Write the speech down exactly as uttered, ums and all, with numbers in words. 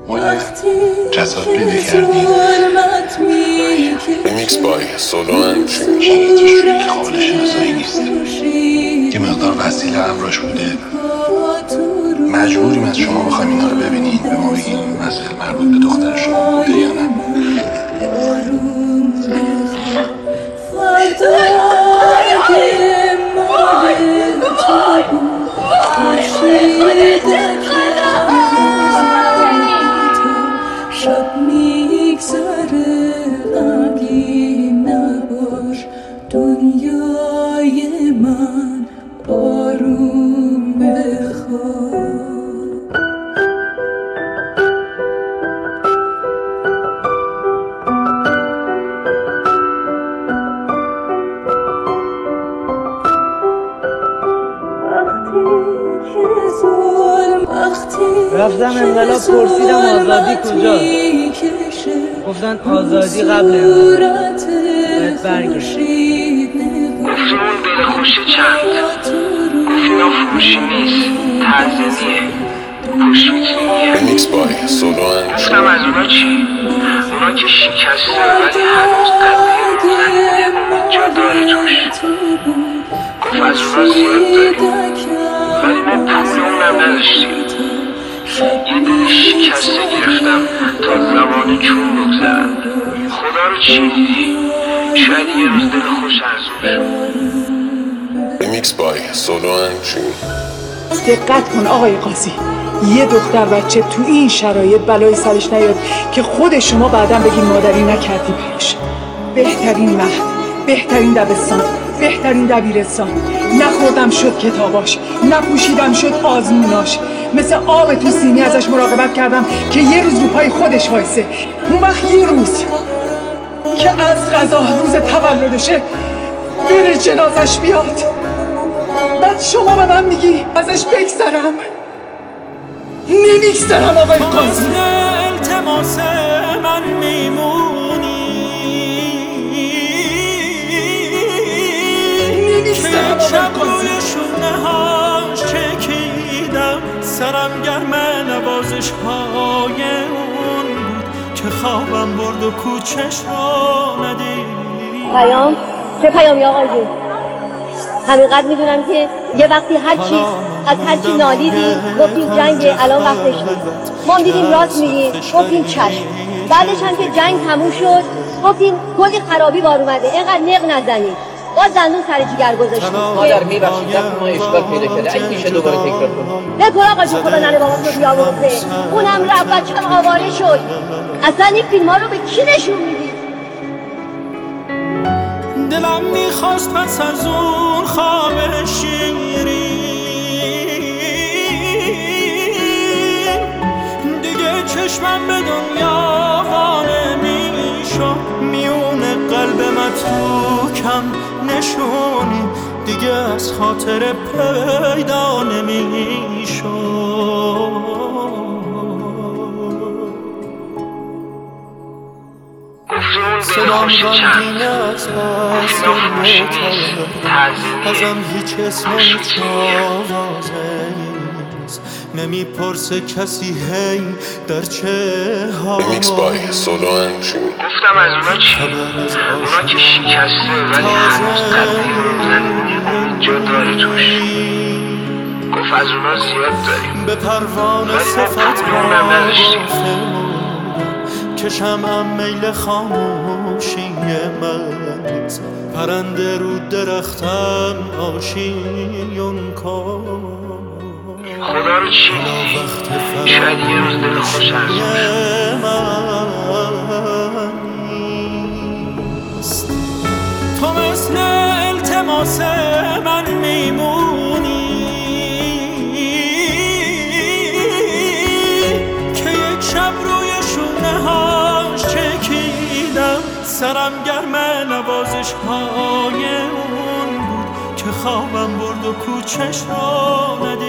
مال جسد پیدا کردی. ریمیکس بای سولوان شرایطش روی قابل شناسایی نیست. یه مقدار وسیله همراش بوده. مجبوریم از شما بخوایم اینا رو ببینید، به ما بگین مسئله مربوط به دختر شما بوده یا نه. شب میگذره غمگین نباش، دنیای من آروم بخواب. رفتم انقلاب پرسیدم آزادی کجاست، گفتن آزادی قبل انقلاب باید برگرد. گفتیم اون دل خوشی چند، گفتیم اون فروشی نیست، تنظیمیه، پشت میتونیه. ریمیکس بای سولوان. گفتم از اونا چی؟ اونا که شکسته ولی هنوز قدیه میزنه جا داره توش. گفت از اونا زیاد داریم ولی ما پول اونم نداشتیم. یه دل شکسته گرفتم تا زمان چون بگذرم. خدا رو چی میدی؟ شاید یه روز دل خوش ارزون شد. ریمیکس بای سولوان جون. دقت کن آقای قاضی، یه دختر بچه تو این شرایط بلای سرش نیاد که خود شما بعداً بگین مادری نکردی براش. بهترین مهد، بهترین دبستان، بهترین دبیرستان، نخوردم شد کتاباش، نپوشیدم شد آزموناش، مثل آب تو سینی ازش مراقبت کردم که یه روز رو پای خودش وایسه. اون وقت یه روز که از قضا روز تولدشه بره جنازش بیاد، بعد شما به من میگی ازش بگذرم؟ نمیگذرم آقای قاضی. التماس من میمونی، نمیگذرم شب آقای قاضی. روی شونه هاش چکیدم، سرم گرم نوازش های اون بود که خوابم برد و کوچش رو ندید. پیام؟ چه پیامی آقای جون؟ همینقدر میدونم که یه وقتی هر چیز از هر چی نالیدی گفتیم جنگ، الان وقتش نیست. ما دیدیم راست میگیم گفتیم چشم. بعدش هم که جنگ تموم شد گفتیم کلی خرابی بار اومده، اینقدر نق نزنید. باز دندون سر جیگر گذاشتیم. مادر میبخشید وقتی ما اشکال پیدا شده اگه میشه دوباره تکرار کنیم. بکن آقا جون، خدا ننه بابا تو بیامرزه. اونم رفت بچه‌م آواره شد. اصلا این فیلم ها رو به کی نشون میدی؟ دلم میخواست پس از اون خواب شیرین دیگه چشمم به دنیا وانه میشد، میونه قلب متروکم نشونی دیگه از خاطر پیدا نمیشد. صدام غمگین از پس ازم هیچ اسمی تازه نیست، نمیپرسه کسی هی در چه حال. ریمیکس بای سولوان جون. گفتم از اونا چی؟ اونا که شکسته ولی هنوز قدیه میزنه جا داره توش. گفت از اونا زیاد داریم به پروانه ولی ما صفت پول اونم نداشتیم. کشم هم میل خاموشی من، پرنده رو درختم آشیون کن. خدا رو چی میدی؟ شاید یه روز دل خوش ارزون شد. تو مثل التماس من میمونی که یک شب روی شونه هاش چکیدم، سرم گرم نوازش های اون بود که خوابم برد و کوچش را ندید.